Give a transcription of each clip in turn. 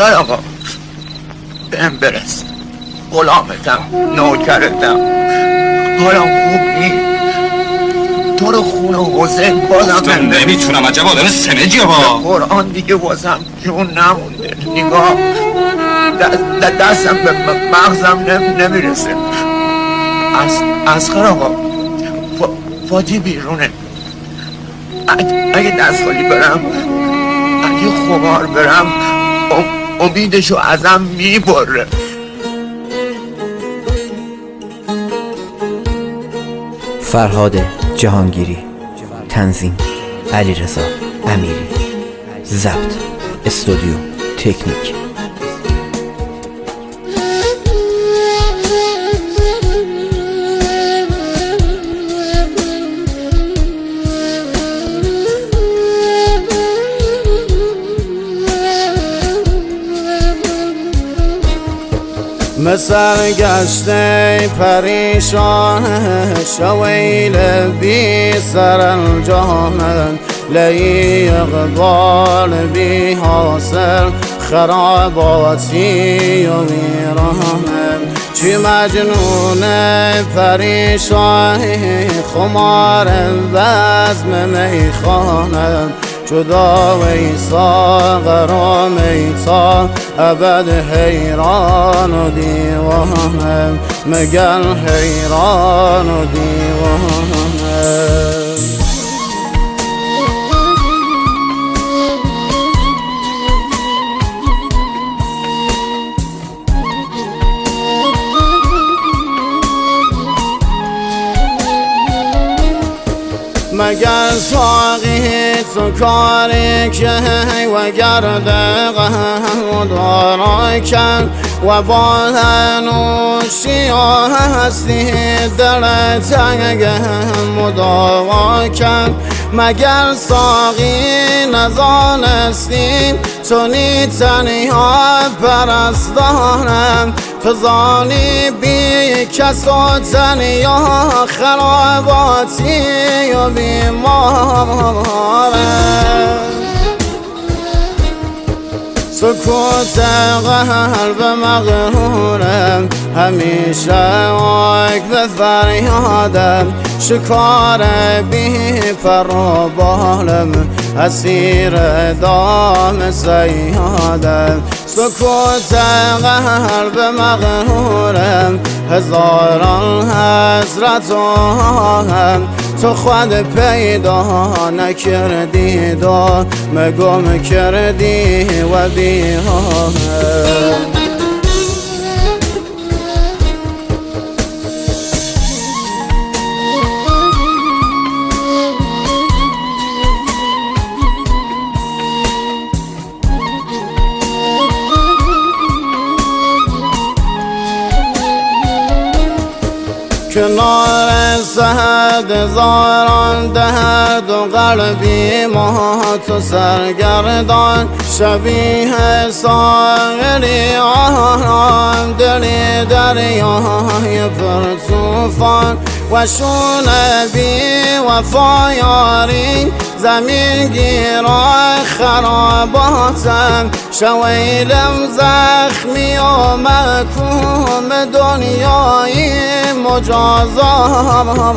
اسقر آقا بهم برس، غلامتم، نوکرتم، حالا خوب نیست. تو رو خون حسین بازم نمیتونم. عجب آدم سمجی با قرآن دیگه واسم جون نمونده. نگاه دستم به مغزم نمیرسه. اسقر آقا فاتی بیرونه. اگه دستخالی برم، اگه خمار برم، امیدشو ازم میبره. فرهاد جهانگیری، تنظیم علیرضا امیری، ضبط استودیو تکنیک. مسرگشته پریشان شویل بی سر الجهان لی اقبال بی حاصل خراباتی و ویران چی مجنون پریشان خمار بزم میخانه جدا ساغر و میتا ابد حیران و دیوانه مگل حیران و دیوانه مگر ساقی تو کاری که و گرده غم دارا کن و با نوشی هستی در تنگ مداوا کن مگر ساقی نزانستی تو نی تنها پرستانم فزانی بی کس و تنیا خراباتی و بیماره سکوت قلب مغرورم همیشه واک به فریادم شکار بی پر و بالم اسیر دام سیادم سکوت قلب مغرورم هزاران حسرت و هم تو خود پیدا نکردی دا مگم کردی و بیهام کنار سهد زاران درد و قلبی ما تو سرگردان شبیه ساغری آرام دلی دریای پر توفان و شون بی وفا یاری زمین گیرای خراباتم شویلم زخمی و محکوم دنیای مجازاتم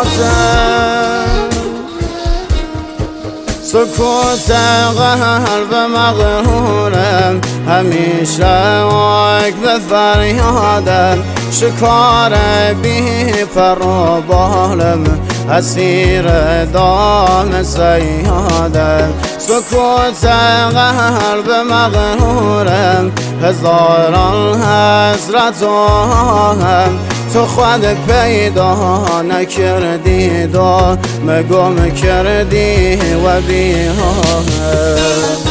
سکوت قلب مغرورم همیشه واک به فریادم شکار بی پر و بالم اسیر دام سیادم سکوت قلب مغرورم هزاران حسرت و هم تو خود پیدا نکردی دا مگم کردی و بیهام